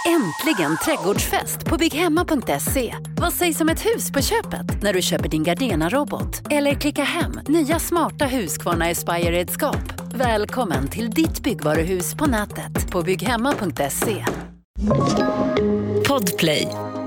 Äntligen trädgårdsfest på bygghemma.se. Vad sägs om ett hus på köpet när du köper din Gardena-robot? Eller klicka hem nya smarta Husqvarna Aspire-redskap. Välkommen till ditt byggvaruhus på nätet på bygghemma.se. Podplay.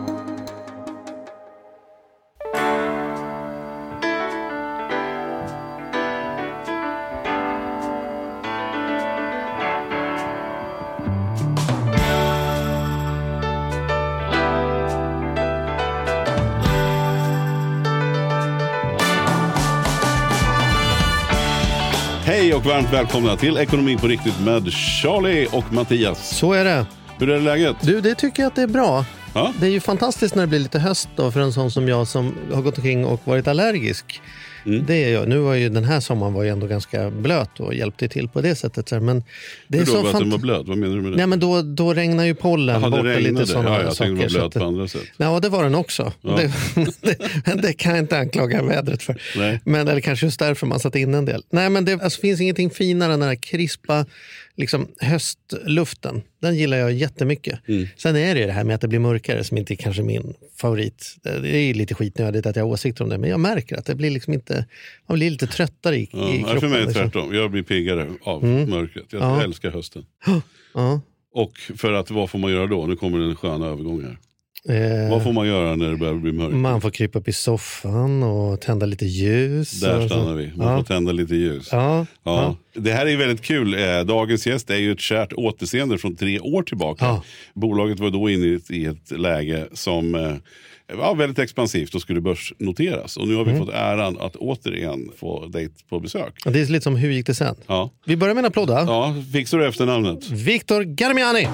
Hej och varmt välkomna till Ekonomi på riktigt med Charlie och Mattias. Så är det. Hur är läget? Du, det tycker jag att det är bra. Ja? Det är ju fantastiskt när det blir lite höst då, för en sån som jag som har gått omkring och varit allergisk. Det är jag. Nu var ju den här sommaren var ju ändå ganska blöt och hjälpte till på det sättet. Men det är hur då, så att den var blöt? Vad menar du med det? Nej, men då regnar ju pollen bort lite sådana jag saker. Jag blöt på andra sätt. Ja, det var den också. Ja. Det kan jag inte anklaga vädret för. Nej. Men, eller kanske just därför man satt in en del. Nej, men det finns ingenting finare än den här krispa liksom, höstluften. Den gillar jag jättemycket. Sen är det här med att det blir mörkare som inte är kanske min favorit. Det är lite skitnödigt att jag har åsikter om det. Men jag märker att det blir liksom inte, man blir lite tröttare i kroppen. För mig är det tvärtom. Jag blir piggare av mörkret. Jag älskar hösten. Och för att, vad får man göra då? Nu kommer en skön övergång här. Vad får man göra när det börjar bli mörkt? Man får krypa upp i soffan och tända lite ljus. Där stannar vi. Man får tända lite ljus. Ja. Det här är väldigt kul. Dagens gäst är ju ett kärt återseende från 3 år tillbaka. Bolaget var då inne i ett läge som var väldigt expansivt och skulle börsnoteras. Och nu har vi fått äran att återigen få dig på besök. Det är lite som hur gick det sen? Ja. Vi börjar med en applåd. Ja, fixar du efter namnet? Victor Garmiani!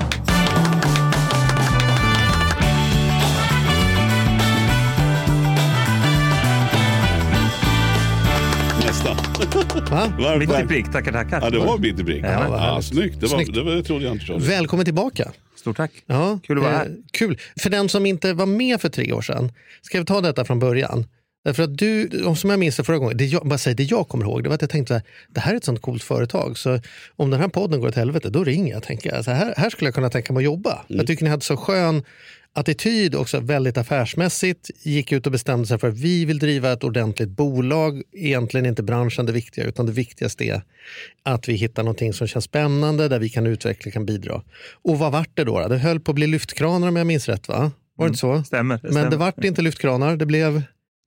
Mitt i prick, tackar. Ja, det var mitt i prick. Snyggt. Det trodde jag inte så. Välkommen tillbaka. Stort tack. Ja, kul att vara här. Kul. För den som inte var med för 3 år sedan, ska vi ta detta från början? Därför att du, som jag minns det förra gången, det jag kommer ihåg, det var att jag tänkte att det här är ett sånt coolt företag, så om den här podden går åt helvete, då ringer jag, tänker jag. Så här skulle jag kunna tänka mig att jobba. Jag tycker ni hade så skön attityd också, väldigt affärsmässigt, gick ut och bestämde sig för att vi vill driva ett ordentligt bolag, egentligen inte branschen det viktiga, utan det viktigaste är att vi hittar någonting som känns spännande, där vi kan utveckla, kan bidra. Och vad vart det då? Det höll på att bli lyftkranar om jag minns rätt, va? Var det inte så? Stämmer. Men det vart inte lyftkranar, det blev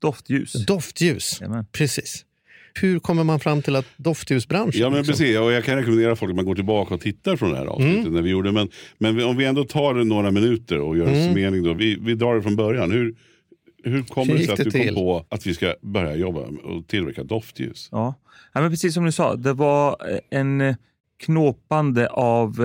Doftljus, Jamen. Precis. Hur kommer man fram till att doftljusbranschen? Ja, men precis. Och jag kan rekommendera folk att man går tillbaka och tittar från det här avsnittet när vi gjorde. Men om vi ändå tar några minuter och gör en summering då. Vi drar det från början. Hur kommer det sig att du kom på att vi ska börja jobba och tillverka doftljus? Ja, men precis som du sa. Det var en knåpande av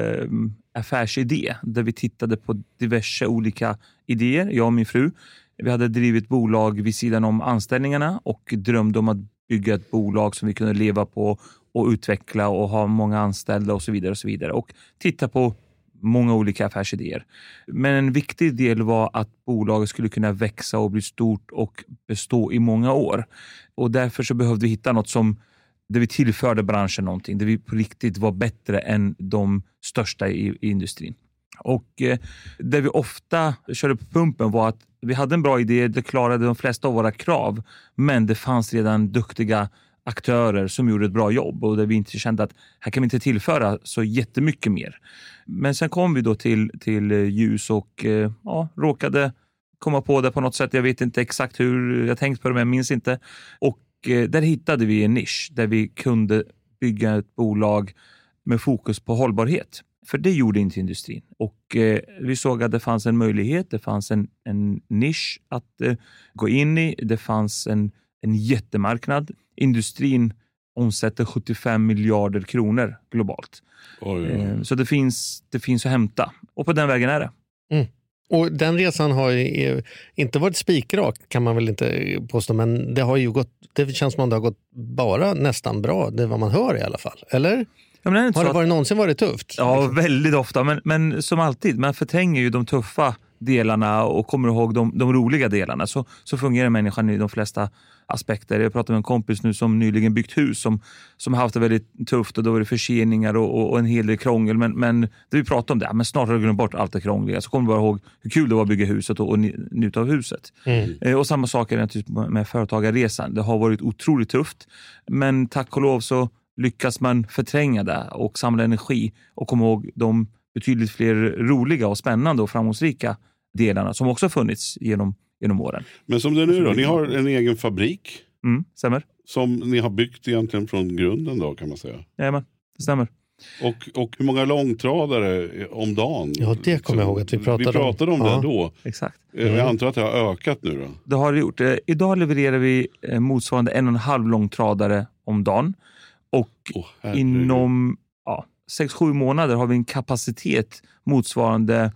affärsidé. Där vi tittade på diverse olika idéer, jag och min fru. Vi hade drivit bolag vid sidan om anställningarna och drömde om att bygga ett bolag som vi kunde leva på och utveckla och ha många anställda och så vidare och så vidare. Och titta på många olika affärsidéer. Men en viktig del var att bolaget skulle kunna växa och bli stort och bestå i många år. Och därför så behövde vi hitta något där vi tillförde branschen någonting. Där vi på riktigt var bättre än de största i industrin. Och där vi ofta körde på pumpen var att vi hade en bra idé, det klarade de flesta av våra krav, men det fanns redan duktiga aktörer som gjorde ett bra jobb och där vi inte kände att här kan vi inte tillföra så jättemycket mer. Men sen kom vi då till ljus och råkade komma på det på något sätt. Jag vet inte exakt hur jag tänkt på det, men jag minns inte. Och där hittade vi en nisch där vi kunde bygga ett bolag med fokus på hållbarhet. För det gjorde inte industrin. Och vi såg att det fanns en möjlighet, det fanns en nisch att gå in i. Det fanns en jättemarknad. Industrin omsätter 75 miljarder kronor globalt. Så det finns att hämta. Och på den vägen är det. Och den resan har ju inte varit spikrak, kan man väl inte påstå, men det har ju gått, det känns som att det har gått bara nästan bra, det är vad man hör i alla fall, eller? Ja, men har det varit någonsin varit tufft? Ja, väldigt ofta, men som alltid, man förtränger ju de tuffa delarna och kommer ihåg de roliga delarna, så fungerar människan i de flesta aspekter. Jag pratade med en kompis nu som nyligen byggt hus som har haft det väldigt tufft och då var det förseningar och en hel del krångel. Men det vi pratade om det, men snart har jag glömt bort allt det krångliga. Så kommer bara ihåg hur kul det var att bygga huset och njuta av huset. Och samma sak är det med företagarresan. Det har varit otroligt tufft. Men tack och lov så lyckas man förtränga det och samla energi och komma ihåg de betydligt fler roliga och spännande och framgångsrika delarna som också funnits genom åren. Men som det är nu då, ni har en egen fabrik. Stämmer. Som ni har byggt egentligen från grunden då, kan man säga. Jajamän, det stämmer. Och hur många långtradare om dagen? Ja, det kommer jag ihåg att vi pratade om det då. Exakt. Jag antar att det har ökat nu då. Det har det gjort. Idag levererar vi motsvarande 1,5 långtradare om dagen. Och inom 6-7 månader har vi en kapacitet motsvarande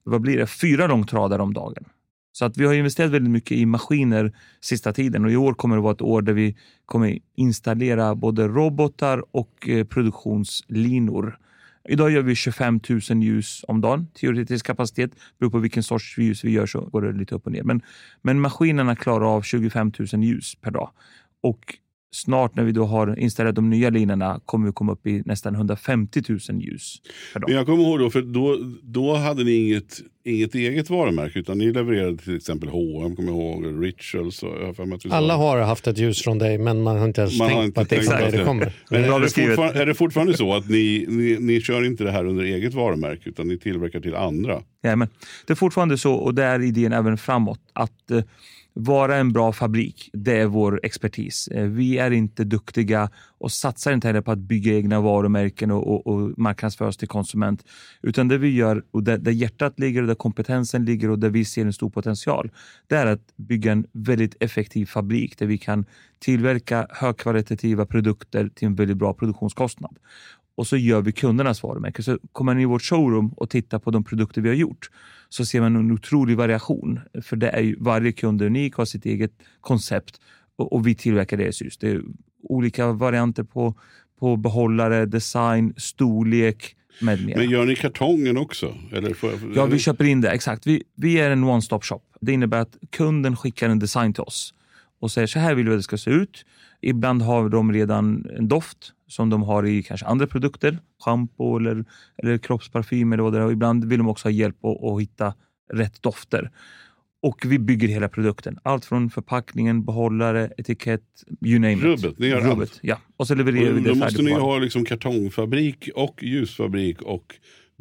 4 långtradare om dagen. Så att vi har investerat väldigt mycket i maskiner sista tiden och i år kommer det vara ett år där vi kommer installera både robotar och produktionslinor. Idag gör vi 25 000 ljus om dagen, teoretisk kapacitet. Beror på vilken sorts ljus vi gör så går det lite upp och ner. Men maskinerna klarar av 25 000 ljus per dag. Och snart när vi då har installerat de nya linorna kommer vi komma upp i nästan 150 000 ljus per dag. Men jag kommer ihåg då, för då hade ni inget eget varumärke utan ni levererade till exempel H&M, kommer jag ihåg, Rituals. Alla har haft ett ljus från dig men man har inte ens tänkt på att det är från dig det kommer. Men är det fortfarande så att ni kör inte det här under eget varumärke utan ni tillverkar till andra? Ja, men det är fortfarande så och det är idén även framåt att vara en bra fabrik, det är vår expertis. Vi är inte duktiga och satsar inte heller på att bygga egna varumärken och marknadsföra oss till konsument. Utan det vi gör och där hjärtat ligger och där kompetensen ligger och där vi ser en stor potential, det är att bygga en väldigt effektiv fabrik där vi kan tillverka högkvalitativa produkter till en väldigt bra produktionskostnad. Och så gör vi kundernas varumärke. Så kommer man i vårt showroom och tittar på de produkter vi har gjort så ser man en otrolig variation. För det är ju varje kund unik, har sitt eget koncept och vi tillverkar deras ljus. Det är olika varianter på behållare, design, storlek med mera. Men gör ni kartongen också? Ja, vi köper in det, exakt. Vi är en one-stop shop. Det innebär att kunden skickar en design till oss och säger så här vill vi att det ska se ut. Ibland har de redan en doft som de har i kanske andra produkter, shampoo eller kroppsparfym eller vad det är. Och ibland vill de också ha hjälp att hitta rätt dofter. Och vi bygger hela produkten. Allt från förpackningen, behållare, etikett, you name it. Rubbet, ni gör allt. Ja, och så levererar vi det färdigt. Då måste ni ha liksom kartongfabrik och ljusfabrik och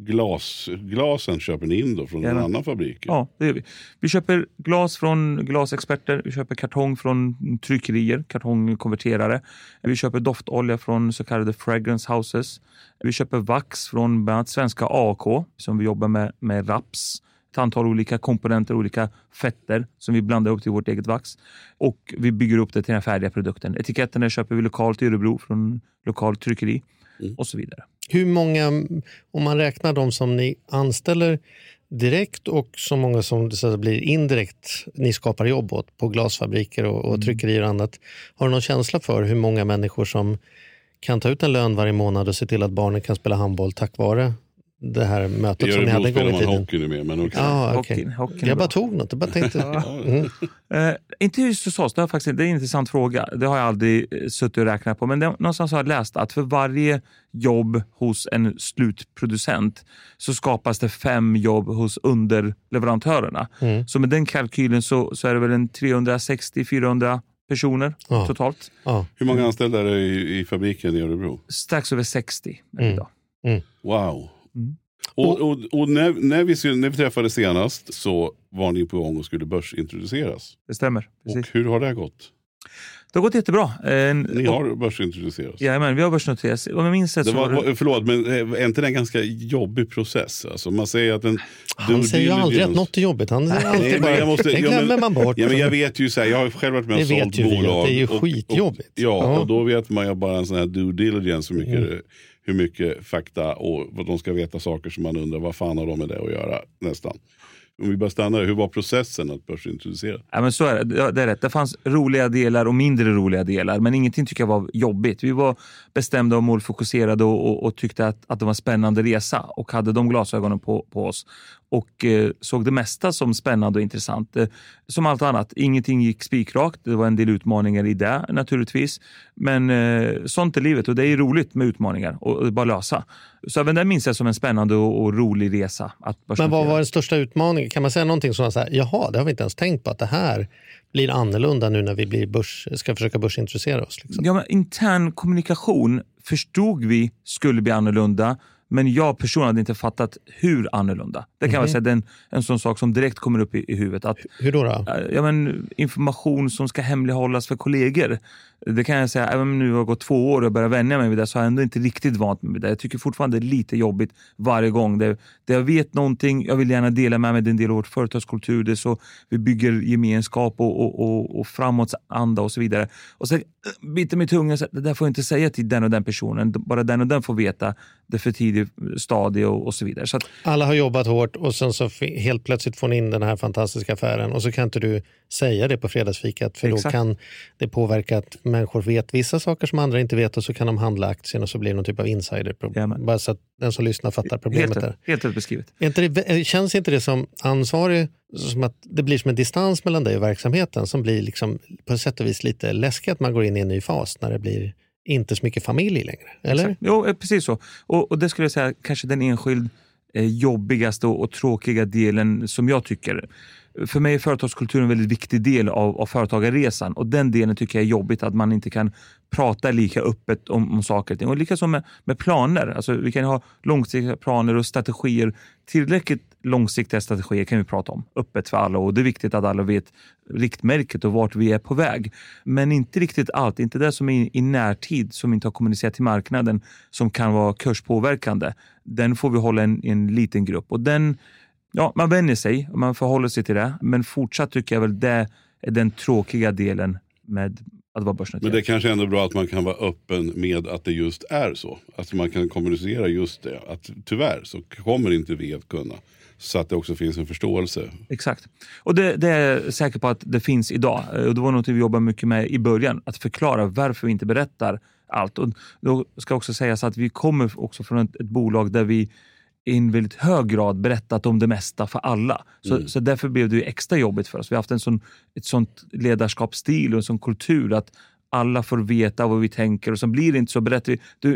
glasen köper ni in då från en annan fabrik? Ja, det gör vi. Vi köper glas från glasexperter, vi köper kartong från tryckerier, kartongkonverterare. Vi köper doftolja från så kallade fragrance houses. Vi köper vax från bland annat svenska AK som vi jobbar med raps. Ett antal olika komponenter, olika fetter som vi blandar upp till vårt eget vax. Och vi bygger upp det till den färdiga produkten. Etiketterna köper vi lokalt i Örebro från lokalt tryckeri och så vidare. Hur många, om man räknar de som ni anställer direkt och så många som så blir indirekt ni skapar jobb åt på glasfabriker och tryckerier och annat. Har du någon känsla för hur många människor som kan ta ut en lön varje månad och se till att barnen kan spela handboll tack vare det här mötet som ni hade en gång i tiden? Hockey nu med, men också. Hockeyn jag bara tog något, jag bara tänkte. Inte just hos oss, det är en intressant fråga. Det har jag aldrig suttit och räknat på. Men någonstans har jag läst att för varje jobb hos en slutproducent så skapas det 5 jobb hos underleverantörerna. Så med den kalkylen så är det väl en 360-400 personer totalt. Hur många anställda är det i fabriken i Örebro? Strax över 60 idag. Wow. Och när vi träffade senast så var ni på gång och skulle börsintroduceras. Det stämmer. Precis. Och hur har det gått? Det har gått jättebra. Ni har börsintroducerats. Ja, men vi har börsnoterats. Om jag minns rätt förlåt, men är inte det en ganska jobbig process? Alltså man säger att han säger ju aldrig att något är jobbigt. Han säger alltid bara, det glömmer man bort. Ja, men jag vet ju så här, jag har själv varit med och sålt bolag. Det är ju skitjobbigt. Och då vet man ju bara en sån här due diligence hur mycket fakta och vad de ska veta saker som man undrar vad fan har de med det att göra nästan. Om vi bara stannar, hur var processen att börsintroducera? Ja, men så är det. Det är rätt. Det fanns roliga delar och mindre roliga delar, men ingenting tycker jag var jobbigt. Vi var bestämda och målfokuserade och tyckte att det var en spännande resa och hade de glasögonen på oss. Och såg det mesta som spännande och intressant. Som allt annat, ingenting gick spikrakt. Det var en del utmaningar i det naturligtvis. Men sånt är livet och det är roligt med utmaningar och bara lösa. Så även det minns jag som en spännande och rolig resa. Men vad var den största utmaningen? Kan man säga någonting som så här, jaha, det har vi inte ens tänkt på att det här blir annorlunda nu när vi blir ska försöka börsintroducera oss? Liksom. Ja, men intern kommunikation förstod vi skulle bli annorlunda. Men jag personligen hade inte fattat hur annorlunda. Det kan man säga, det är en sån sak som direkt kommer upp i huvudet. Att, hur då? Ja, men, information som ska hemlighållas för kollegor. Det kan jag säga, även om nu har gått 2 år och börjat vänja mig vid det, så har jag ändå inte riktigt vant mig vid det. Jag tycker fortfarande det är lite jobbigt varje gång. Det jag vet någonting, jag vill gärna dela med mig en del av vårt företagskultur. Det är så vi bygger gemenskap och framåtanda och så vidare. Och så biter mig i tungan, det där får jag inte säga till den och den personen. Bara den och den får veta det för tidig stadie och så vidare. Så att, alla har jobbat hårt och sen så helt plötsligt får ni in den här fantastiska affären och så kan inte du säga det på fredagsfikat för exakt. Då kan det påverka att människor vet vissa saker som andra inte vet och så kan de handla aktien och så blir det någon typ av insiderproblem. Bara så att den som lyssnar fattar problemet där. Helt rätt beskrivet. Känns inte det som ansvarig som att det blir som en distans mellan dig och verksamheten som blir liksom på sätt och vis lite läskigt att man går in i en ny fas när det blir inte så mycket familj längre, eller? Exakt. Jo, precis så. Och det skulle jag säga kanske den enskild jobbigaste och tråkiga delen som jag tycker. För mig är företagskulturen en väldigt viktig del av företagarresan och den delen tycker jag är jobbigt att man inte kan prata lika öppet om saker och ting. Och lika som med planer. Alltså, vi kan ha långsiktiga planer och strategier. Tillräckligt långsiktiga strategier kan vi prata om öppet för alla och det är viktigt att alla vet riktmärket och vart vi är på väg. Men inte riktigt allt, inte det som är i närtid som inte har kommunicerat till marknaden som kan vara kurspåverkande. Den får vi hålla i en liten grupp och den, ja, man vänjer sig och man förhåller sig till det, men fortsatt tycker jag väl det är den tråkiga delen med att vara börsnoterad. Men det är kanske ändå bra att man kan vara öppen med att det just är så. Att man kan kommunicera just det. Att tyvärr så kommer inte vi att kunna. Så att det också finns en förståelse. Exakt. Och det är jag säker på att det finns idag. Och det var något vi jobbade mycket med i början. Att förklara varför vi inte berättar allt. Och då ska också sägas att vi kommer också från ett bolag där vi i en väldigt hög grad berättat om det mesta för alla. Så därför blev det ju extra jobbigt för oss. Vi har haft ett sånt ledarskapsstil och en sån kultur att alla får veta vad vi tänker och så blir det inte så berättar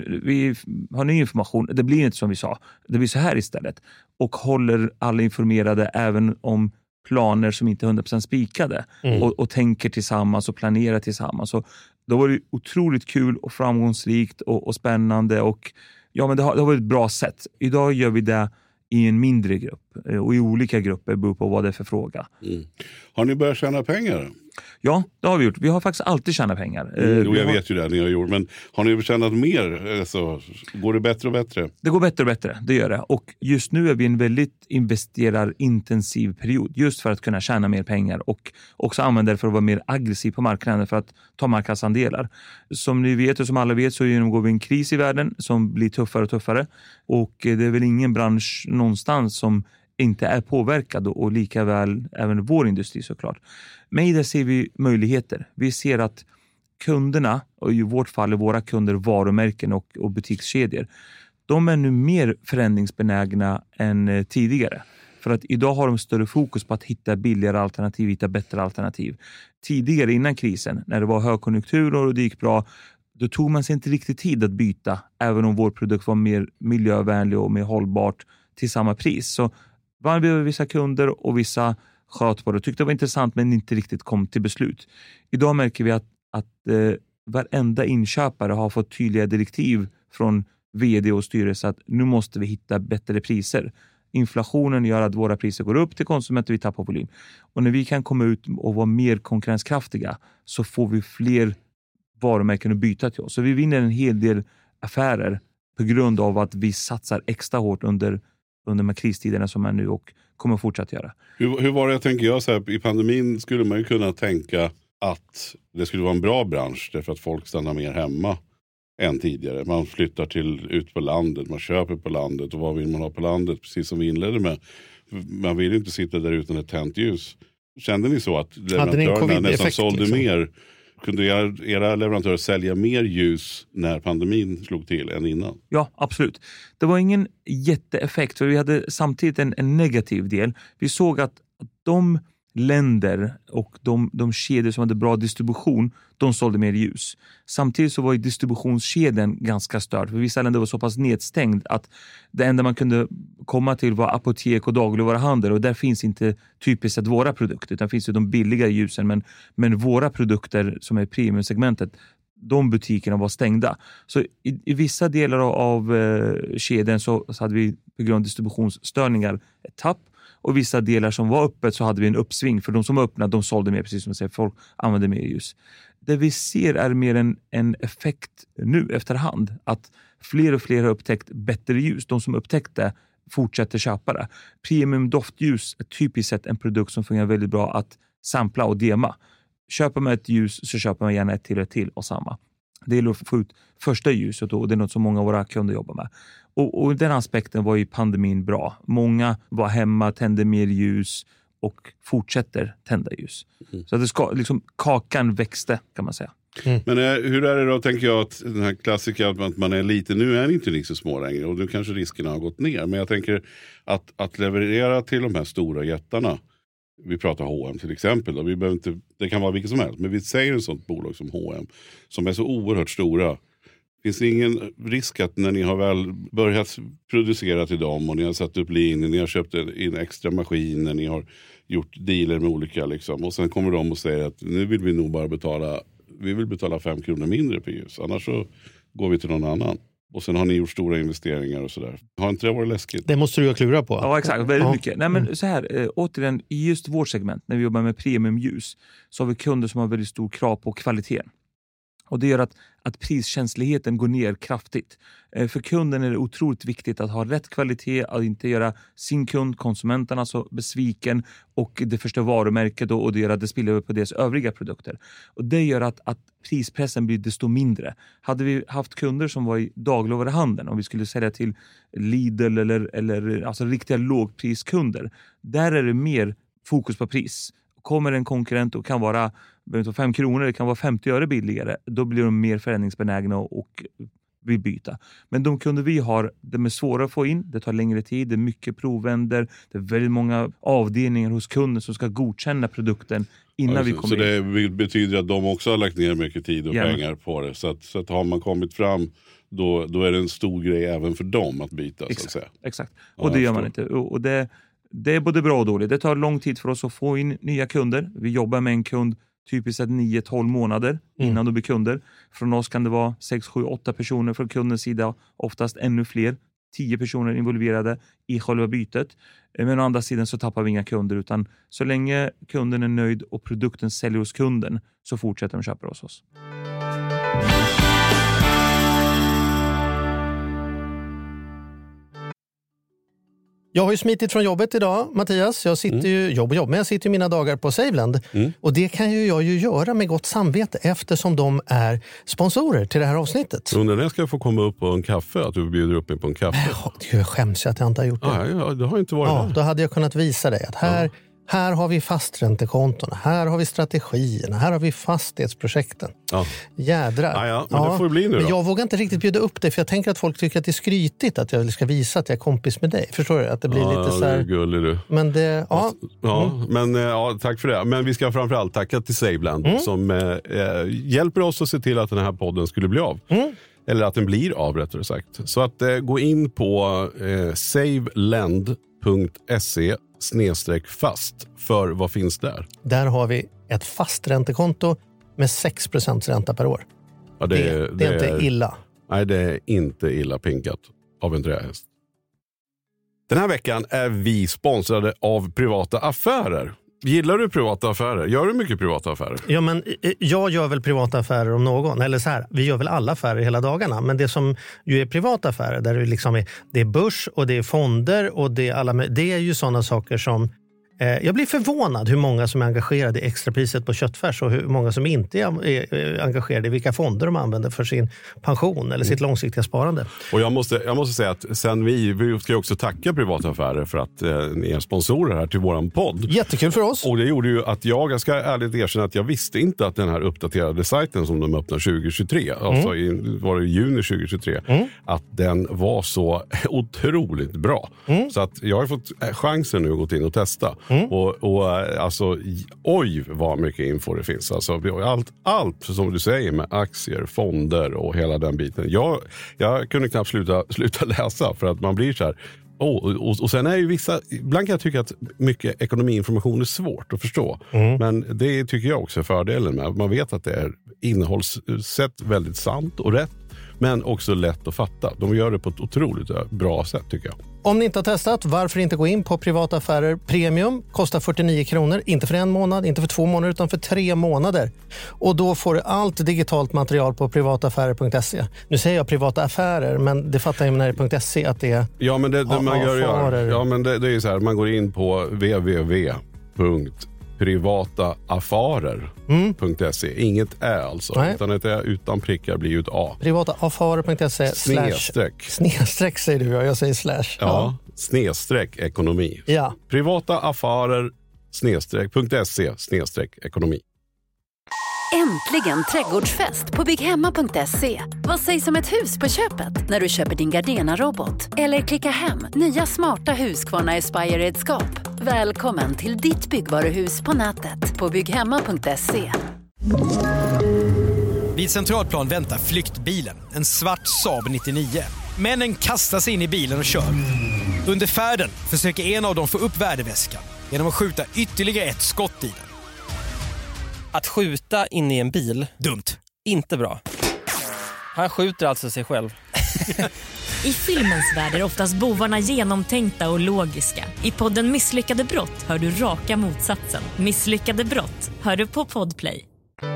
vi har ny information, det blir inte som vi sa. Det blir så här istället. Och håller alla informerade även om planer som inte är 100% spikade och tänker tillsammans och planerar tillsammans. Så då var det otroligt kul och framgångsrikt och spännande och ja, men det har varit ett bra sätt. Idag gör vi det i en mindre grupp och i olika grupper beror på vad det är för fråga. Har ni börjat tjäna pengar? Ja, det har vi gjort. Vi har faktiskt alltid tjänat pengar. Jag vet ju det ni har gjort, men har ni tjänat mer? Så går det bättre och bättre? Det går bättre och bättre, det gör det. Och just nu är vi i en väldigt investerarintensiv period just för att kunna tjäna mer pengar och också använda det för att vara mer aggressiv på marknaden för att ta marknadsandelar. Som ni vet och som alla vet så genomgår vi en kris i världen som blir tuffare och tuffare. Och det är väl ingen bransch någonstans som inte är påverkad och lika väl även vår industri såklart. Men i det ser vi möjligheter. Vi ser att kunderna, och i vårt fall är våra kunder varumärken och butikskedjor, de är nu mer förändringsbenägna än tidigare. För att idag har de större fokus på att hitta billigare alternativ, hitta bättre alternativ. Tidigare innan krisen, när det var högkonjunktur och det gick bra, då tog man sig inte riktigt tid att byta, även om vår produkt var mer miljövänlig och mer hållbart till samma pris. Så vann vi över vissa kunder och vissa sköt på det. Tyckte det var intressant men inte riktigt kom till beslut. Idag märker vi att varenda inköpare har fått tydliga direktiv från vd och styrelse att nu måste vi hitta bättre priser. Inflationen gör att våra priser går upp till konsumenter och vi tappar volym. Och när vi kan komma ut och vara mer konkurrenskraftiga så får vi fler varumärken att byta till oss. Så vi vinner en hel del affärer på grund av att vi satsar extra hårt under de här kristiderna som är nu och kommer fortsätta göra. Hur var det, jag tänker jag så här, i pandemin skulle man ju kunna tänka att det skulle vara en bra bransch därför att folk stannar mer hemma än tidigare. Man flyttar ut på landet, man köper på landet och vad vill man ha på landet, precis som vi inledde med. man vill inte sitta där utan ett tänt ljus. Kände ni så att leverantörerna nästan sålde liksom mer? Kunde era leverantörer sälja mer ljus när pandemin slog till än innan? Ja, absolut. Det var ingen jätteeffekt, för vi hade samtidigt en negativ del. Vi såg att de länder och de kedjor som hade bra distribution, de sålde mer ljus. Samtidigt så var ju distributionskedjan ganska störd. För vissa länder var så pass nedstängd att det enda man kunde komma till var apotek och dagligvaruhandel, och där finns inte typiskt sett våra produkter, utan finns ju de billiga ljusen, men våra produkter som är premiumsegmentet, de butikerna var stängda. Så i vissa delar av kedjan så hade vi på grund av distributionsstörningar ett tapp. Och vissa delar som var öppet så hade vi en uppsving. För de som var öppna, de sålde mer, precis som jag säger. Folk använde mer ljus. Det vi ser är mer en effekt nu efterhand. Att fler och fler har upptäckt bättre ljus. De som upptäckte fortsätter köpa det. Premium doftljus är typiskt sett en produkt som fungerar väldigt bra att sampla och dema. Köper man ett ljus så köper man gärna ett till och samma. Det är att få ut första ljuset, och det är något som många av våra kunder jobbar med. Och den aspekten var ju pandemin bra. Många var hemma, tände mer ljus och fortsätter tända ljus. Så att det ska, liksom, kakan växte, kan man säga. Men hur är det då, tänker jag, att den här klassiken att man är lite, nu är inte ni så små längre och nu kanske riskerna har gått ner. Men jag tänker att leverera till de här stora jättarna. Vi pratar H&M till exempel. Och vi behöver inte, det kan vara vilket som helst. Men vi säger en sånt bolag som H&M som är så oerhört stora. Finns det ingen risk att när ni har väl börjat producera till dem och ni har satt upp linjer, ni har köpt in extra maskiner, ni har gjort dealer med olika liksom, och sen kommer de och säger att nu vill vi nog bara betala 5 kronor mindre per ljus. Annars så går vi till någon annan. Och sen har ni gjort stora investeringar och sådär. Har inte det varit läskigt? Det måste du ju klura på. Ja, exakt. Väldigt mycket. Nej, men så här, återigen, i just vårt segment, när vi jobbar med premiumljus, så har vi kunder som har väldigt stor krav på kvaliteten. Och det gör att priskänsligheten går ner kraftigt. För kunden är det otroligt viktigt att ha rätt kvalitet, att inte göra sin kund, konsumenterna, så besviken, och det förstör varumärket och det gör att det spiller över på deras övriga produkter. Och det gör att prispressen blir desto mindre. Hade vi haft kunder som var i dagligvaruhandeln, om vi skulle sälja till Lidl eller alltså riktiga lågpriskunder, där är det mer fokus på pris. Kommer en konkurrent och kan vara 5 kronor, det kan vara 50 öre billigare, då blir de mer förändringsbenägna och vill byta. Men de kunder vi har, de är svåra att få in, det tar längre tid, det är mycket provvänder, det är väldigt många avdelningar hos kunden som ska godkänna produkten innan vi kommer in. Så det betyder att de också har lagt ner mycket tid och pengar på det. Så att har man kommit fram, då är det en stor grej även för dem att byta. Exakt, så att säga. Exakt. Och det gör man inte. Och det är både bra och dåligt. Det tar lång tid för oss att få in nya kunder. Vi jobbar med en kund typiskt 9-12 månader innan de blir kunder. Från oss kan det vara 6, 7, 8 personer från kundens sida. Oftast ännu fler. 10 personer involverade i själva bytet. Men å andra sidan så tappar vi inga kunder. Utan så länge kunden är nöjd och produkten säljer hos kunden, så fortsätter de köpa hos oss. Jag har ju smitit från jobbet idag, Mattias. Jag sitter ju, men jag sitter ju mina dagar på Saveland. Och det kan ju jag ju göra med gott samvete, eftersom de är sponsorer till det här avsnittet. Undrar när jag ska få komma upp på en kaffe, att du bjuder upp mig på en kaffe. Jag skäms att jag inte har gjort det. Ja, det har inte varit det. Då hade jag kunnat visa dig att här har vi fasträntekontona, här har vi strategierna, här har vi fastighetsprojekten. Ja. Jädrar. Men det får det bli nu då. Men jag vågar inte riktigt bjuda upp dig, för jag tänker att folk tycker att det är skrytigt att jag ska visa att jag är kompis med dig. Förstår du? Att det blir lite så här... Ja, gullig du. Men det... Tack för det. Men vi ska framförallt tacka till Saveland som hjälper oss att se till att den här podden skulle bli av. Eller att den blir av, rättare sagt. Så att gå in på saveland.se/fast för vad finns där? Där har vi ett fasträntekonto med 6% ränta per år. Ja, det är inte illa. Nej, det är inte illa pinkat av en trähäst. Den här veckan är vi sponsrade av Privata Affärer. Gillar du privata affärer? Gör du mycket privata affärer? Ja, men jag gör väl privata affärer om någon. Eller så här, vi gör väl alla affärer hela dagarna. Men det som ju är privata affärer, där det liksom det är börs och det är fonder och det är det är ju sådana saker som Jag blir förvånad hur många som är engagerade i extrapriset på köttfärs och hur många som inte är engagerade i vilka fonder de använder för sin pension eller sitt långsiktiga sparande. Och jag måste säga att sen vi ska också tacka Privata Affärer för att ni är sponsorer här till våran podd. Jättekul för oss. Och det gjorde ju att jag ska ärligt erkänna att jag visste inte att den här uppdaterade sajten som de öppnar 2023, alltså var det i juni 2023, att den var så otroligt bra. Så att jag har fått chansen nu att gå in och testa. Och alltså, oj vad mycket info det finns. Alltså, allt som du säger med aktier, fonder och hela den biten. Jag kunde knappt sluta läsa för att man blir så här. Och sen är ju ibland kan jag tycka att mycket ekonomiinformation är svårt att förstå. Men det tycker jag också är fördelen med. Man vet att det är innehållssätt väldigt sant och rätt. Men också lätt att fatta. De gör det på ett otroligt bra sätt tycker jag. Om ni inte har testat, varför inte gå in på Privata Affärer Premium? Kostar 49 kronor, inte för 1 månad, inte för 2 månader utan för 3 månader. Och då får du allt digitalt material på privataffärer.se. Nu säger jag privata affärer, men det fattar jag när det är .se att det är... Ja, men det man gör. Ja, men det är ju så här, man går in på www.privataaffärer.se. Inget är alltså. Nej. Utan ett är utan prickar blir ju ett A. Privataaffärer.se snedstreck säger du, jag säger slash. Ja, snedstreck ekonomi. Ja. Privataaffärer.se ekonomi. Äntligen trädgårdsfest på bygghemma.se. Vad sägs om ett hus på köpet när du köper din Gardena-robot? Eller klicka hem nya smarta Husqvarna Aspire-redskap. Välkommen till ditt byggvaruhus på nätet på bygghemma.se. Vid Centralplan väntar flyktbilen, en svart Saab 99. Männen kastar sig in i bilen och kör. Under färden försöker en av dem få upp värdeväskan genom att skjuta ytterligare ett skott i den. Att skjuta in i en bil, dumt, inte bra. Han skjuter alltså sig själv. I filmens värld är oftast bovarna genomtänkta och logiska. I podden Misslyckade brott hör du raka motsatsen. Misslyckade brott hör du på Podplay.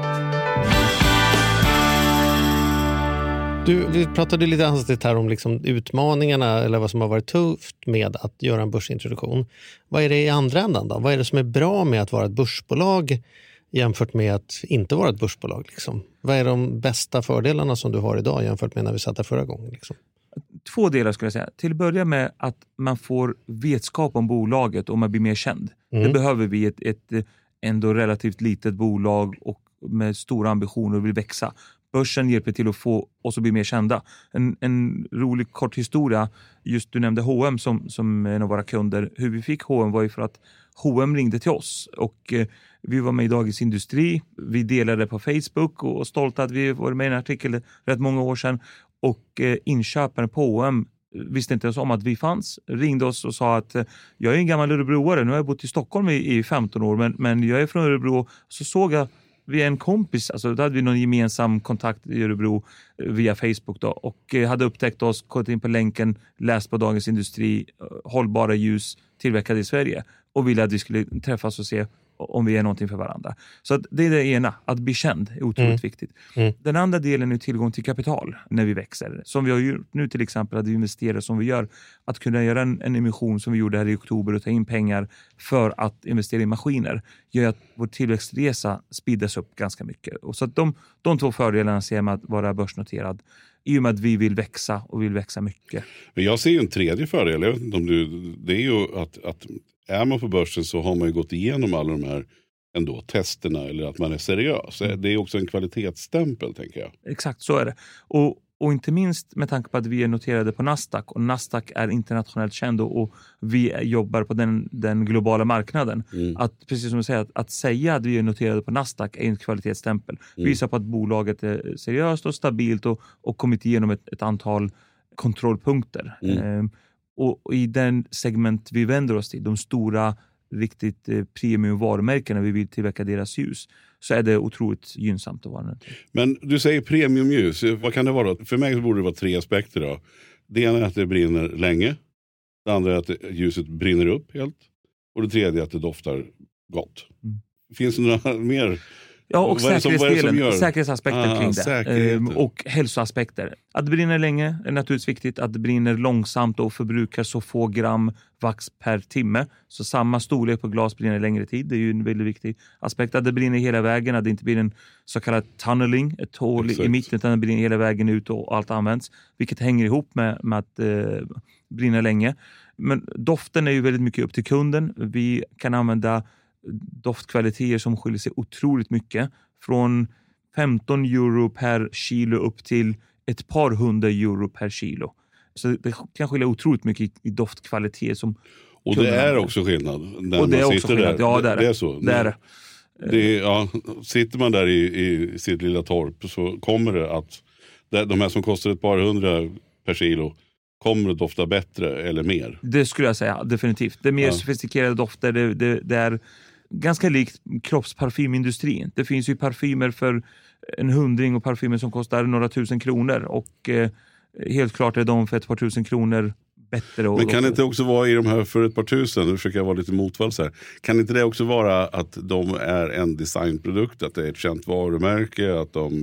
Vi pratade lite hastigt här om liksom utmaningarna eller vad som har varit tufft med att göra en börsintroduktion. Vad är det i andra ändan då? Vad är det som är bra med att vara ett börsbolag jämfört med att inte vara ett börsbolag? Liksom? Vad är de bästa fördelarna som du har idag jämfört med när vi satt där förra gången? Liksom? 2 delar skulle jag säga. Till att börja med att man får vetskap om bolaget och man blir mer känd. Det behöver vi ett ändå relativt litet bolag och med stora ambitioner och vill växa. Börsen hjälper till att få oss att bli mer kända. En rolig kort historia. Just du nämnde H&M som en av våra kunder. Hur vi fick H&M var ju för att H&M ringde till oss. Och vi var med i Dagens Industri. Vi delade på Facebook och stolta att vi var med i en artikel rätt många år sedan. Och inköparen på H&M visste inte ens om att vi fanns. Ringde oss och sa att jag är en gammal örebroare. Nu har jag bott i Stockholm i 15 år. Men jag är från Örebro. Så såg jag vi är en kompis, alltså då hade vi någon gemensam kontakt i Örebro via Facebook då, och hade upptäckt oss, gått in på länken, läst på Dagens Industri, hållbara ljus tillverkade i Sverige och ville att vi skulle träffas och se om vi är någonting för varandra. Så att det är det ena, att bli känd är otroligt viktigt. Den andra delen är tillgång till kapital när vi växer. Som vi har gjort nu till exempel, att vi investerar som vi gör. Att kunna göra en emission som vi gjorde här i oktober och ta in pengar för att investera i maskiner gör att vår tillväxtresa speedas upp ganska mycket. Och så att de 2 fördelarna ser man att vara börsnoterad i och med att vi vill växa och vill växa mycket. Men jag ser ju en tredje fördel, jag vet inte om det är ju att är man på börsen så har man ju gått igenom alla de här ändå testerna eller att man är seriös. Det är också en kvalitetsstämpel, tänker jag. Exakt, så är det. Och inte minst med tanke på att vi är noterade på Nasdaq och Nasdaq är internationellt känd och vi jobbar på den globala marknaden. Att, precis som du säger, att säga att vi är noterade på Nasdaq är en kvalitetsstämpel. Visar på att bolaget är seriöst och stabilt och kommit igenom ett antal kontrollpunkter. Och i den segment vi vänder oss till, de stora riktigt premium varumärkena vi vill tillverka deras ljus, så är det otroligt gynnsamt att vara med. Men du säger premiumljus, vad kan det vara? För mig borde det vara 3 aspekter då. Det ena är att det brinner länge, det andra är att ljuset brinner upp helt och det tredje är att det doftar gott. Finns det några mer Ja, och säkerhetsaspekter kring det. Och hälsoaspekter. Att det brinner länge är naturligtvis viktigt. Att det brinner långsamt och förbrukar så få gram vax per timme. Så samma storlek på glas brinner längre tid. Det är ju en väldigt viktig aspekt. Att det brinner hela vägen. Att det inte blir en så kallad tunneling. Ett hål i mitten, utan det brinner hela vägen ut och allt används. Vilket hänger ihop med att brinna länge. Men doften är ju väldigt mycket upp till kunden. Vi kan använda doftkvaliteter som skiljer sig otroligt mycket. Från 15 euro per kilo upp till ett par 100 euro per kilo. Så det kan skilja otroligt mycket i doftkvalitet. Och det är också skillnad när och det man är sitter skillnad. där. Ja, det är så. Det är det. Sitter man där i sitt lilla torp så kommer det att de här som kostar ett par 100 per kilo kommer att dofta bättre eller mer. Det skulle jag säga, definitivt. Det är mer sofistikerade dofter. Det är ganska likt kroppsparfymindustrin. Det finns ju parfymer för en 100 och parfymer som kostar några tusen kronor. Och helt klart är de för ett par tusen kronor bättre. Men kan det inte också vara i de här för ett par tusen, nu försöker jag vara lite motvalls här, kan inte det också vara att de är en designprodukt, att det är ett känt varumärke,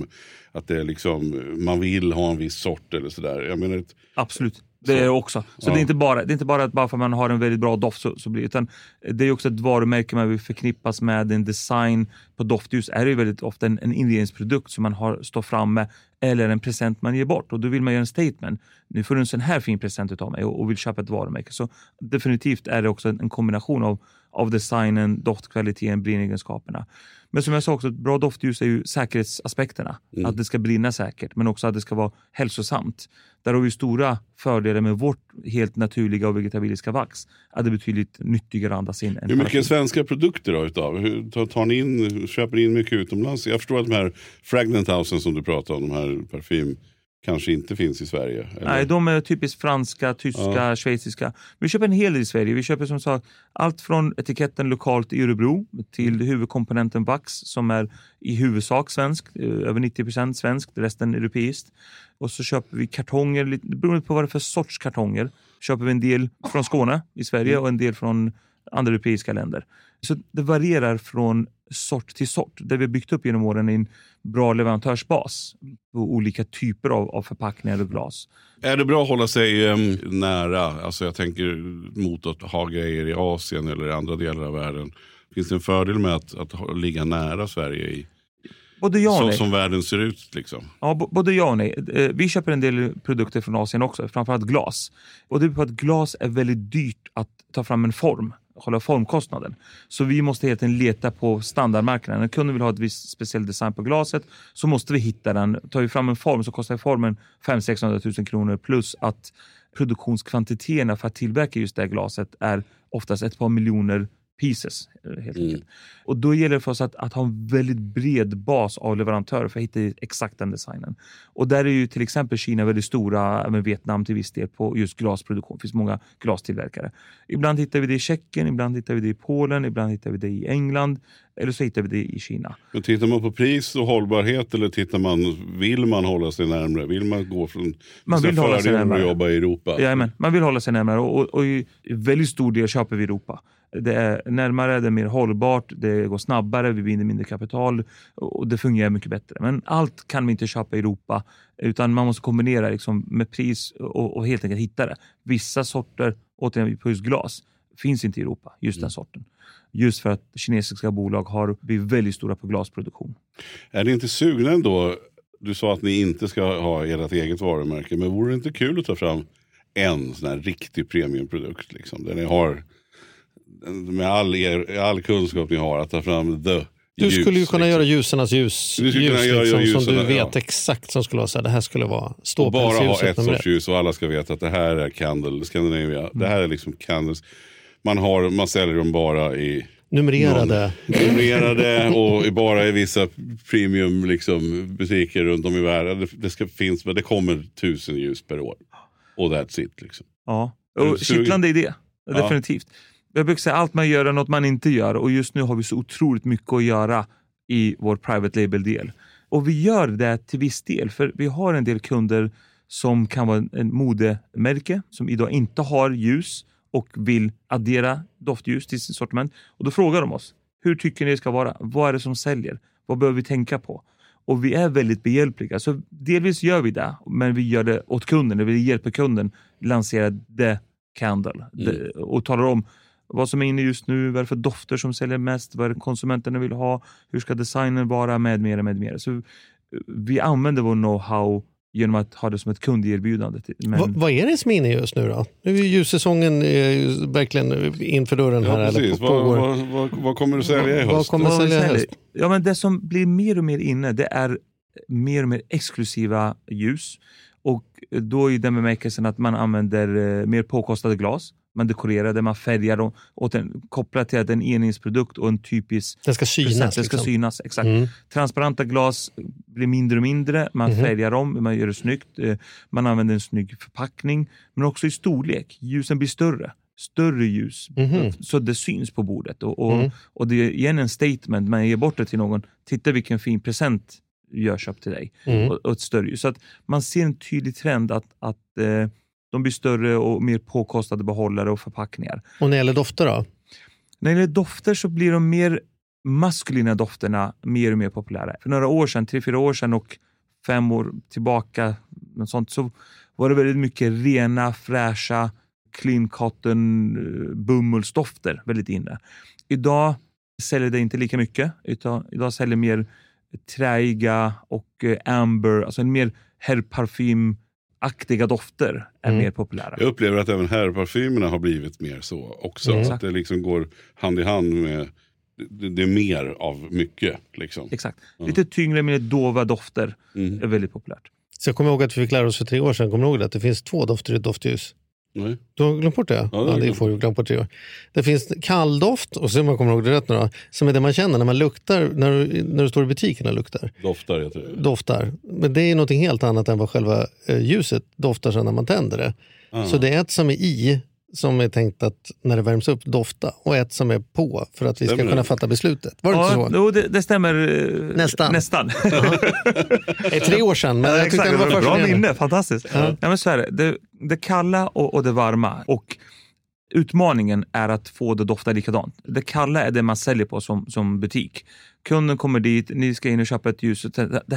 att det är liksom, man vill ha en viss sort eller sådär? Jag menar absolut. Det är också. Så det är inte bara att bara för att man har en väldigt bra doft så blir det, utan det är också ett varumärke man vill förknippas med. En design på doftljus är ju väldigt ofta en inredningsprodukt som man står fram med, eller en present man ger bort. Och då vill man göra en statement. Nu får du en sån här fin present utav mig och vill köpa ett varumärke. Så definitivt är det också en kombination av designen, doftkvaliteten, brinnegenskaperna. Men som jag sa också, ett bra doftljus är ju säkerhetsaspekterna. Att det ska brinna säkert, men också att det ska vara hälsosamt. Där har vi stora fördelar med vårt helt naturliga och vegetabiliska vax. Att det är betydligt nyttigare att andas in. Hur mycket svenska produkter då utav? Köper ni in mycket utomlands? Jag förstår att de här Fragrant Housen som du pratar om, de här parfym, kanske inte finns i Sverige. Eller? Nej, de är typiskt franska, tyska, schweiziska. Vi köper en hel del i Sverige. Vi köper som sagt allt från etiketten lokalt i Örebro till huvudkomponenten vax som är i huvudsak svensk, över 90% svensk, resten europeiskt. Och så köper vi kartonger, beroende på vad det är för sorts kartonger. Köper vi en del från Skåne i Sverige och en del från andra europeiska länder. Så det varierar från sort till sort. Där vi har byggt upp genom åren en bra leverantörsbas på olika typer av förpackningar och glas. Är det bra att hålla sig nära? Alltså jag tänker mot att ha grejer i Asien eller i andra delar av världen. Finns det en fördel med att ligga nära Sverige i? Både ja och nej. Som världen ser ut liksom. Ja, både ja och nej. Vi köper en del produkter från Asien också, framförallt glas. Och det är på att glas är väldigt dyrt att ta fram en form, hålla formkostnaden. Så vi måste helt enkelt leta på standardmarknaden. När kunden vill ha ett visst speciell design på glaset så måste vi hitta den. Tar vi fram en form så kostar formen 500-600 000 kronor plus att produktionskvantiteterna för att tillverka just det glaset är oftast ett par miljoner pieces helt enkelt. Och då gäller det för oss att ha en väldigt bred bas av leverantörer för att hitta exakt den designen. Och där är ju till exempel Kina väldigt stora, även Vietnam till viss del på just glasproduktion. Det finns många glastillverkare. Ibland hittar vi det i Tjeckien, ibland hittar vi det i Polen, ibland hittar vi det i England eller så hittar vi det i Kina. Men tittar man på pris och hållbarhet eller vill man hålla sig närmare? Vill man gå från fördelar och jobba i Europa? Jajamän, man vill hålla sig närmare och i väldigt stor del köper vi i Europa. Det är närmare, det är mer hållbart, det går snabbare, vi binder mindre kapital och det fungerar mycket bättre. Men allt kan vi inte köpa i Europa utan man måste kombinera liksom med pris och helt enkelt hitta det. Vissa sorter, återigen på just glas, finns inte i Europa, just den sorten. Just för att kinesiska bolag har blivit väldigt stora på glasproduktion. Är det inte sugna ändå? Du sa att ni inte ska ha ert eget varumärke, men vore det inte kul att ta fram en sån här riktig premiumprodukt liksom, där ni har med all kunskap ni har att ta fram Du skulle ju kunna göra ljusarnas ljus. Du skulle kunna göra ljusarna, som du vet exakt som skulle vara så här, det här skulle vara ståpälsljus. Och bara ha ett sorts ljus och alla ska veta att det här är Candle Scandinavia. Det här är liksom Candles. Man säljer dem bara i numrerade och bara i vissa premium liksom butiker runt om i världen. Det ska finnas, men det kommer 1000 ljus per år. Och that's it liksom. Ja, och kittlande idé. Definitivt. Jag brukar säga allt man gör är något man inte gör. Och just nu har vi så otroligt mycket att göra i vår private label-del. Och vi gör det till viss del. För vi har en del kunder som kan vara en modemärke som idag inte har ljus och vill addera doftljus till sin sortiment. Och då frågar de oss, hur tycker ni det ska vara? Vad är det som säljer? Vad behöver vi tänka på? Och vi är väldigt behjälpliga. Så delvis gör vi det, men vi gör det åt kunden. Vi hjälper kunden lansera The Candle. Och talar om vad som är inne just nu, vad är det för dofter som säljer mest, vad är det konsumenterna vill ha, hur ska designen vara med mera. Så vi använder vår know-how genom att ha det som ett kunderbjudande. Men... Vad är det som är inne just nu då? Nu är ju ljussäsongen verkligen inför dörren här. Ja, precis. Vad kommer du sälja i höst? Vad kommer du sälja i höst? Ja, men det som blir mer och mer inne, det är mer och mer exklusiva ljus. Och då är det bemärkelsen att man använder mer påkostade glas. Man dekorerar det, man färgar dem och kopplat till att en enhetsprodukt och en typisk... Det ska synas. Det ska synas, exakt. Transparenta glas blir mindre och mindre. Man färgar om, man gör det snyggt. Man använder en snygg förpackning. Men också i storlek. Ljusen blir större. Större ljus. Så det syns på bordet. Och det är igen en statement. Man ger bort det till någon. Titta vilken fin present jag köpt till dig. Och ett större ljus. Så att man ser en tydlig trend att de blir större och mer påkostade behållare och förpackningar. Och när det gäller dofter då? När det gäller dofter så blir de mer maskulina dofterna mer och mer populära. För några år sedan, 3-4 år sedan och 5 år tillbaka något sånt, så var det väldigt mycket rena, fräscha, clean cotton, bomullsdofter väldigt inne. Idag säljer det inte lika mycket. Idag säljer mer träiga och amber, alltså en mer herrparfym-aktiga dofter är mer populära. Jag upplever att även herrparfymerna har blivit mer så också. Att det liksom går hand i hand med det är mer av mycket. Liksom. Exakt. Lite tyngre med dova dofter är väldigt populärt. Så jag kommer ihåg att vi fick lära oss för 3 år sedan. Kommer du ihåg att det finns 2 dofter i ett doftljus? Nej. Du har glömt bort det? Ja, det får du glömt bort 3 år. Det finns kalldoft, och så man kommer ihåg det rätt nu då, som är det man känner när man luktar, när du står i butiken och luktar. Doftar, jag tror. Doftar. Men det är något helt annat än vad själva ljuset doftar sen när man tänder det. Så det är ett som är i, som är tänkt att när det värms upp dofta, och ett som är på för att vi ska kunna fatta beslutet. Var det inte så? Jo, det stämmer nästan. Det är 3 år sedan, men jag tyckte det var bra minne, fantastiskt. Ja, men så är det kalla och det varma, och utmaningen är att få det dofta likadant. Det kalla är det man säljer på som butik. Kunden kommer dit, ni ska in och köpa ett ljus,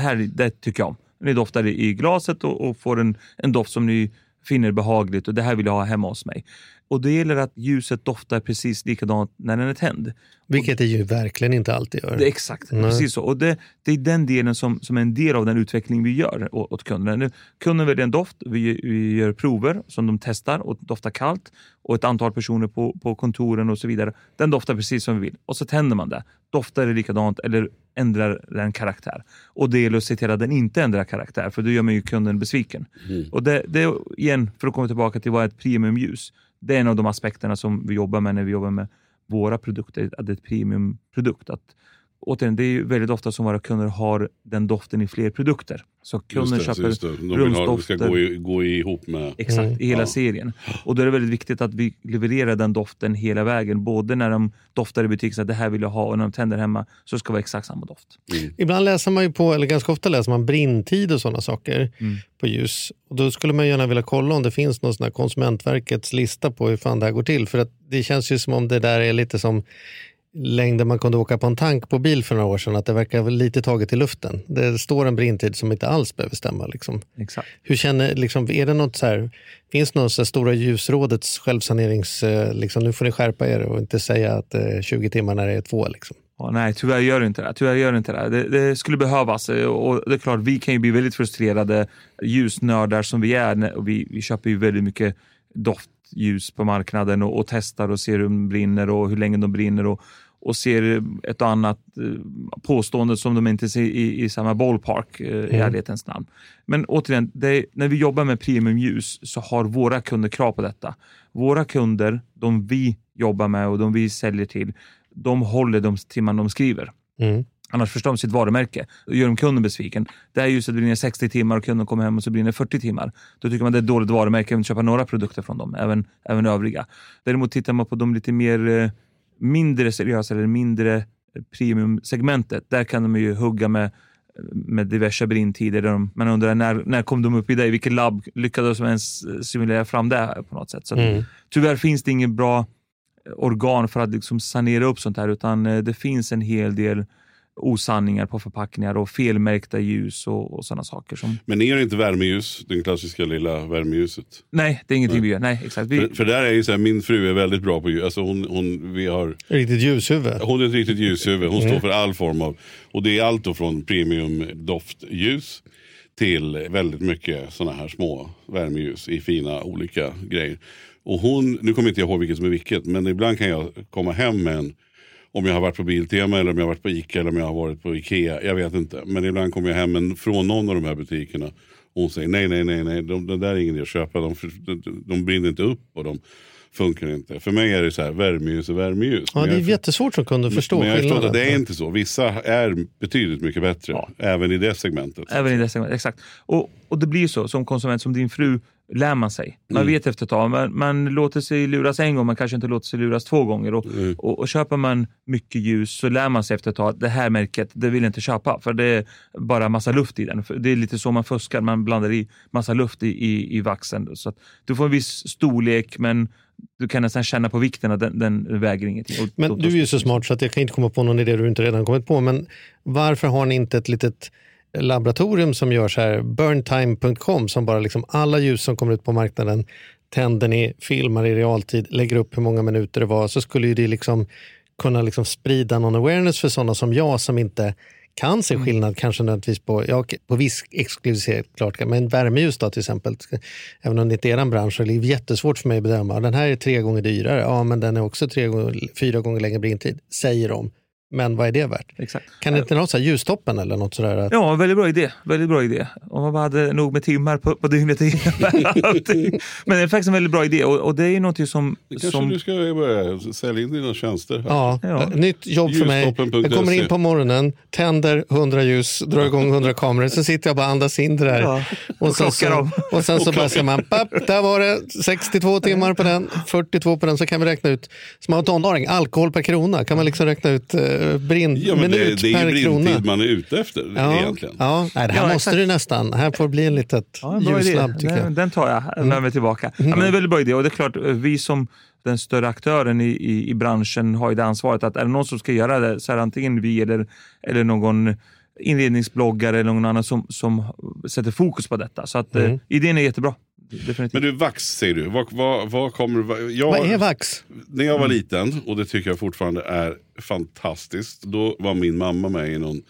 det tycker jag om. Ni doftar i glaset och får en doft som ni finner behagligt, och det här vill jag ha hemma hos mig. Och det gäller att ljuset doftar precis likadant när den är tänd. Vilket det ju verkligen inte alltid gör. Det är exakt, precis så. Och det är den delen som är en del av den utveckling vi gör åt kunderna. Kunden väljer en doft, vi gör prover som de testar och doftar kallt. Och ett antal personer på kontoren och så vidare. Den doftar precis som vi vill. Och så tänder man det. Doftar det likadant eller ändrar den karaktär. Och det gäller att se till att den inte ändrar karaktär, för då gör man ju kunden besviken. Och det igen, för att komma tillbaka till vad är ett premiumljus. Det är en av de aspekterna som vi jobbar med när vi jobbar med våra produkter, att det är ett premiumprodukt. Återigen, det är ju väldigt ofta som våra kunder har den doften i fler produkter. Så kunden köper rumsdofter. De vill gå ihop med... Exakt, i hela serien. Och då är det väldigt viktigt att vi levererar den doften hela vägen. Både när de doftar i butik så att det här vill jag ha, och när de tänder hemma så ska det vara exakt samma doft. Ibland läser man ju på, eller ganska ofta läser man brintid och sådana saker på ljus. Och då skulle man gärna vilja kolla om det finns någon sån här Konsumentverkets lista på hur fan det här går till. För att det känns ju som om det där är lite som längden man kunde åka på en tank på bil för några år sedan, att det verkar väl lite taget i luften. Det står en brintid som inte alls behöver stämma. Liksom. Exakt. Hur känner, liksom, är det något så här, finns det något så här Stora ljusrådets självsanerings, liksom, nu får ni skärpa er och inte säga att 20 timmar när det är 2 liksom? Nej, tyvärr gör det inte det. Det skulle behövas, och det är klart, vi kan ju bli väldigt frustrerade ljusnördar som vi är, och vi köper ju väldigt mycket doftljus på marknaden och testar och ser hur de brinner och hur länge de brinner och ser ett och annat påstående som de inte ser i samma ballpark i ärlighetens namn. Men återigen, när vi jobbar med premiumljus så har våra kunder krav på detta. Våra kunder, de vi jobbar med och de vi säljer till, de håller de timmar de skriver. Annars förstår de sitt varumärke och gör de kunden besviken. Det är ju så att det brinner 60 timmar och kunden kommer hem och så brinner 40 timmar. Då tycker man det är ett dåligt varumärke och vill köpa några produkter från dem, även övriga. Däremot tittar man på de lite mer mindre seriösa eller mindre premiumsegmentet. Där kan de ju hugga med diverse brintider. Där man undrar när kom de upp i det? I vilket labb lyckades de ens simulera fram det på något sätt? Så tyvärr finns det ingen bra organ för att liksom sanera upp sånt här, utan det finns en hel del osanningar på förpackningar och felmärkta ljus och sådana saker. Men är det inte värmeljus, den klassiska lilla värmeljuset? Nej, det är ingenting vi gör. Nej, exakt. För där är ju så här, min fru är väldigt bra på ljus. Alltså vi har... Riktigt ljushuvud. Hon är ett riktigt ljushuvud. Hon står för all form av... Och det är allt då från premium doftljus till väldigt mycket sådana här små värmeljus i fina olika grejer. Och nu kommer inte jag ihåg vilket som är vilket, men ibland kan jag komma hem med en, om jag har varit på Biltema eller om jag har varit på Ica eller om jag har varit på Ikea, jag vet inte. Men ibland kommer jag hem från någon av de här butikerna och hon säger nej, det där är ingen idé att köpa, de brinner inte upp och de funkar inte. För mig är det så här, värmeljus och värmeljus. Ja, det är jättesvårt som kunde förstå. Men jag förstår att det är inte så. Vissa är betydligt mycket bättre, även i det segmentet. Även i det segmentet, exakt. Och det blir så, som konsument, som din fru, lär man sig. Man vet efter ett tag. Man låter sig luras en gång, man kanske inte låter sig luras 2 gånger. Och köper man mycket ljus så lär man sig efter ett tag att det här märket, det vill jag inte köpa. För det är bara massa luft i den. För det är lite så man fuskar, man blandar i massa luft i vaxen. Så att du får en viss storlek, men du kan nästan känna på vikten att den väger ingenting. Men du är ju så smart så att jag kan inte komma på någon idé du inte redan kommit på. Men varför har ni inte ett litet laboratorium som gör så här, burntime.com, som bara liksom alla ljus som kommer ut på marknaden tänder ni, filmar i realtid, lägger upp hur många minuter det var, så skulle ju det liksom kunna liksom sprida någon awareness för sådana som jag som inte kan se skillnad kanske nödvändigtvis på viss exklusivitet, klart, men värmeljus då till exempel, även om det inte är en bransch, så är det jättesvårt för mig att bedöma. Den här är 3 gånger dyrare, ja men den är också 4 gånger längre brintid, säger de. Men vad är det värt? Exakt. Kan det inte något så här ljustoppen eller något sådär? Att... Ja, väldigt bra idé. Om man bara hade nog med timmar på dygnet. Men det är faktiskt en väldigt bra idé. Och det är ju något som... Kanske du ska börja sälja in dina tjänster. Ja, nytt jobb för mig. Jag kommer in på morgonen, tänder 100 ljus, drar igång 100 kameror. Så sitter jag bara andas in det där. Ja. Och sen så bara ser man, där var det 62 timmar på den, 42 på den. Så kan vi räkna ut, som har tonåring, alkohol per krona. Kan man liksom räkna ut minut per krona. Det är ju brintid man är ute efter egentligen. Ja, nej, det här måste du nästan. Här får bli en litet ljuslabb tycker jag. Den tar jag med mig tillbaka. Ja, men det är väldigt bra idé. Och det är klart, vi som den större aktören i branschen har ju det ansvaret att är det någon som ska göra det, så är det antingen vi eller någon inredningsbloggare eller någon annan som sätter fokus på detta. Så att idén är jättebra. Definitivt. Men du, vax säger du. Vad kommer... Vad är vax? När jag var liten, och det tycker jag fortfarande är fantastiskt, då var min mamma med i någon...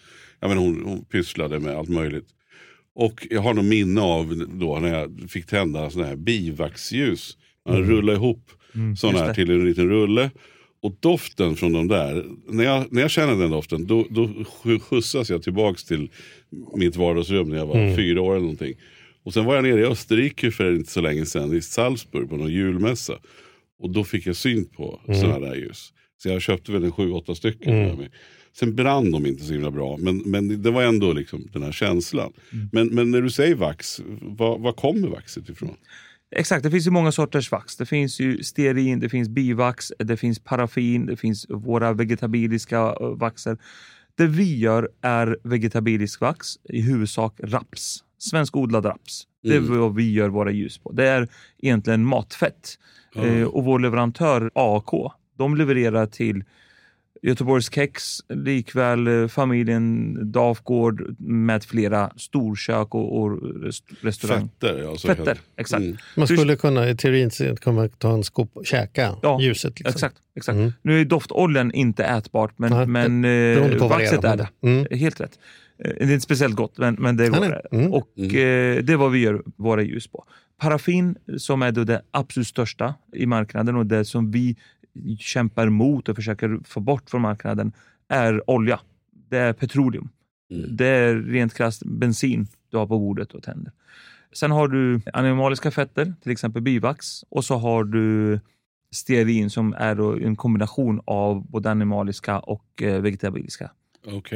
hon pysslade med allt möjligt. Och jag har någon minne av då när jag fick tända sådana här bivaxljus. Man rullade ihop sådana här till en liten rulle. Och doften från de där, när jag känner den doften, då skjutsas jag tillbaks till mitt vardagsrum när jag var 4 år eller någonting. Och sen var jag nere i Österrike för inte så länge sedan, i Salzburg på någon julmässa. Och då fick jag syn på sådana där ljus. Så jag köpte väl 7-8 stycken. Sen brann de inte så himla bra. Men det var ändå liksom den här känslan. Men när du säger vax, vad kommer vaxet ifrån? Exakt, det finns ju många sorters vax. Det finns ju stearin, det finns bivax, det finns paraffin, det finns våra vegetabiliska vaxer. Det vi gör är vegetabilisk vax, i huvudsak raps. Svenskodlad raps. Det är vad vi gör våra ljus på. Det är egentligen matfett. Och vår leverantör AK, de levererar till Göteborgs Kex, likväl familjen Dafgård med flera storkök och restaurang. Fetter, exakt. Man skulle kunna i teorin ta en skop och käka ljuset. Liksom. Exakt. Nu är doftoljan inte ätbart, men vaxet är det. Helt rätt. Det är inte speciellt gott, men det går. Och det är vad vi gör våra ljus på. Paraffin, som är då det absolut största i marknaden och det som vi kämpar mot och försöker få bort från marknaden, är olja. Det är petroleum. Det är rent krasst bensin du har på bordet och tänder. Sen har du animaliska fetter, till exempel bivax, och så har du stearin som är då en kombination av både animaliska och vegetabiliska. Okej,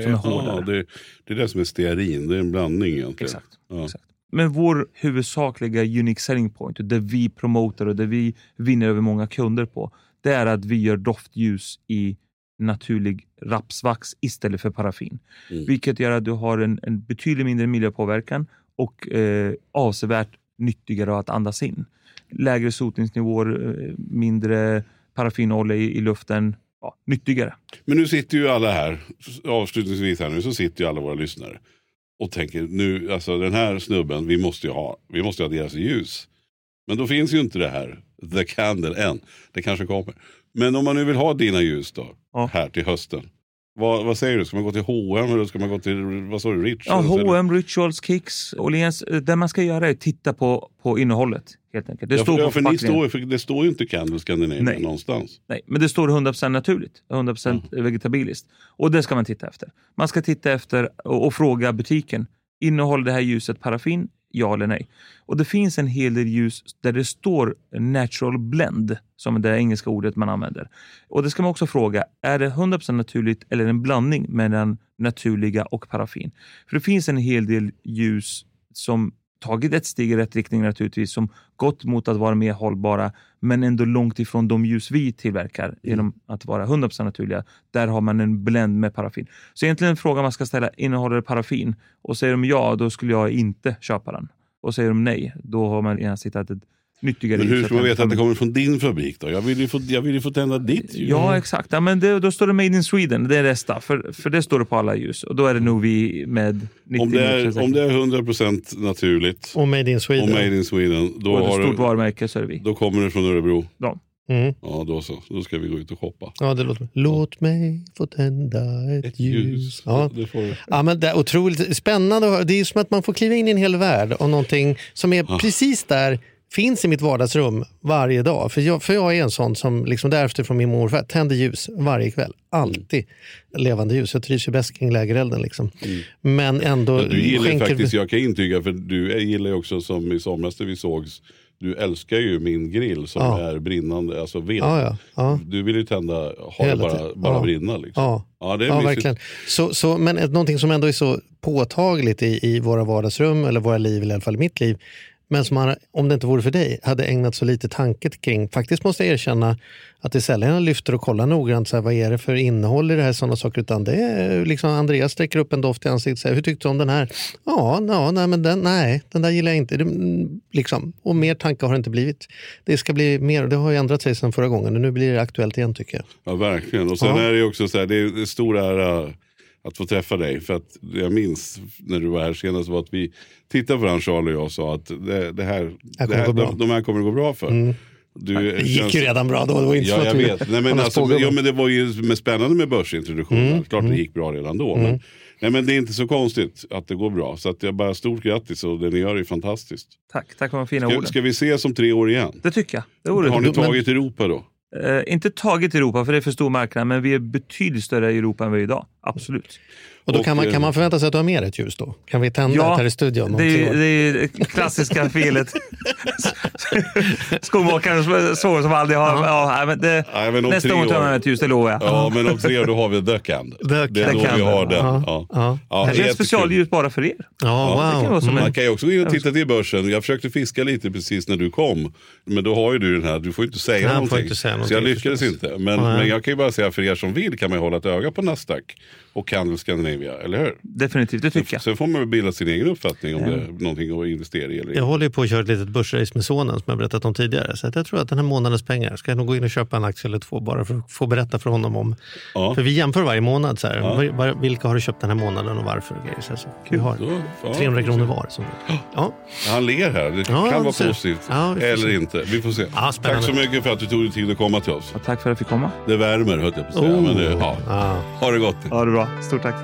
det är det som är stearin, det är en blandning egentligen. Exakt. Men vår huvudsakliga unique selling point, det vi promotar och det vi vinner över många kunder på, det är att vi gör doftljus i naturlig rapsvax istället för paraffin. Vilket gör att du har en betydligt mindre miljöpåverkan och avsevärt nyttigare att andas in. Lägre sotningsnivåer, mindre paraffinolja i luften, nyttigare. Men nu sitter ju alla här, avslutningsvis här nu, så sitter ju alla våra lyssnare och tänker nu, alltså den här snubben, vi måste ju ha deras ljus. Men då finns ju inte det här The Candle än. Det kanske kommer. Men om man nu vill ha dina ljus då, här till hösten. Vad säger du? Ska man gå till H&M eller ska man gå till, vad sa du, Rituals? Ja, H&M, Rituals, Kicks, Åhléns. Det man ska göra är att titta på innehållet, helt enkelt. Det står på för det står ju inte Candle Scandinavia någonstans. Nej, men det står 100% naturligt, 100% vegetabiliskt. Och det ska man titta efter. Man ska titta efter och fråga butiken. Innehåller det här ljuset paraffin? Ja eller nej. Och det finns en hel del ljus där det står natural blend, som är det engelska ordet man använder. Och det ska man också fråga, är det 100% naturligt eller en blandning mellan naturliga och paraffin? För det finns en hel del ljus som tagit ett steg i rätt riktning naturligtvis, som gått mot att vara mer hållbara, men ändå långt ifrån de ljus vi tillverkar genom att vara 100% naturliga. Där har man en blend med paraffin. Så egentligen en fråga man ska ställa, innehåller det paraffin? Och säger de ja, då skulle jag inte köpa den. Och säger de nej, då har man gärna hittat ett nyttigare ljus. Men hur ska man veta att det kommer från din fabrik då? Jag vill ju få tända ditt ljus. Ja, exakt. Ja, men då står det Made in Sweden, det är nästa. För det står det på alla ljus. Och då är det nog vi med 90%. Om det är 100% naturligt och Made in Sweden, då har ett stort varumärke, så är det vi. Då kommer det från Örebro. Ja. Ja, då så. Då ska vi gå ut och shoppa. Ja, det låt mig få tända ett ljus. Ja. Det får... Ja, men det är otroligt spännande. Det är som att man får kliva in i en hel värld och någonting som är precis där, finns i mitt vardagsrum varje dag. För jag är en sån som liksom därefter från min morfar tänder ljus varje kväll. Alltid levande ljus. Jag trivs ju bäst kring lägerelden liksom. Men ändå... Men du gillar faktiskt, jag kan intyga, för du gillar ju också, som i somras när vi sågs, du älskar ju min grill som är brinnande, alltså ved. Ja. Du vill ju tända, ha det bara brinna liksom. Ja, det är verkligen. Så, men någonting som ändå är så påtagligt i våra vardagsrum, eller våra liv, eller i alla fall i mitt liv, men som man, om det inte vore för dig, hade ägnat så lite tanke kring. Faktiskt måste jag erkänna att det sällan jag lyfter och kollar noggrant så här, vad är det för innehåll i det här, sådana saker, utan det är liksom Andreas sträcker upp en doft i ansiktet och säger, hur tyckte du om den här? Den där gillar jag inte. Liksom. Och mer tankar har det inte blivit. Det ska bli mer, och det har ju ändrat sig sedan förra gången, och nu blir det aktuellt igen, tycker jag. Ja, verkligen. Och sen är det ju också så här, det är stor ära att få träffa dig, för att jag minns när du var här senast var att vi tittade på Charlie och jag sa att de här kommer att gå bra för. Det gick ju redan bra då. Det var inte så att jag vet. Nej, men det var ju spännande med börsintroduktionen. Klart det gick bra redan då. Men det är inte så konstigt att det går bra. Så att jag bara stort grattis, och det ni gör är fantastiskt. Tack för de fina orden. Ska vi ses om 3 år igen? Det tycker jag. Har ni tagit Europa då? Inte tagit Europa, för det är för stor marknad, men vi är betydligt större i Europa än vi är idag. Absolut. Och då kan man förvänta sig att du har med ett ljus då? Kan vi tända här i studion? Det är klassiska felet. Skomakaren så som aldrig har... nästa gång tar man ett ljus, det lovar jag. Ja, men om 3 år då har vi The Candle. Det är då vi har den. Det är ett specialljus bara för er. Man kan ju också gå in och titta till börsen. Jag försökte fiska lite precis när du kom. Men då har ju du den här, du får inte säga någonting. Så jag lyckades inte. Men jag kan ju bara säga, för er som vill kan man hålla ett öga på Nasdaq och Candle Scandinavia, eller hur? Definitivt, det tycker jag. Sen får man väl bilda sin egen uppfattning om det är någonting att investera i. Eller jag håller ju på att köra ett litet börsrace med sonen som jag berättat om tidigare. Så jag tror att den här månadens pengar ska jag nog gå in och köpa en aktie eller 2 bara för att få berätta för honom om. För vi jämför varje månad så här. Vilka har du köpt den här månaden och varför? Så vi har 300 kronor var. Han ler här. Det kan vara positivt. Eller inte. Vi får se. Tack så mycket för att du tog dig tid att komma till oss. Tack för att jag fick komma. Det värmer, hörde jag på säga. Men ha det gott. Ha det bra. Stort tack.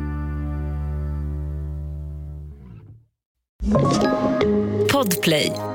Podplay.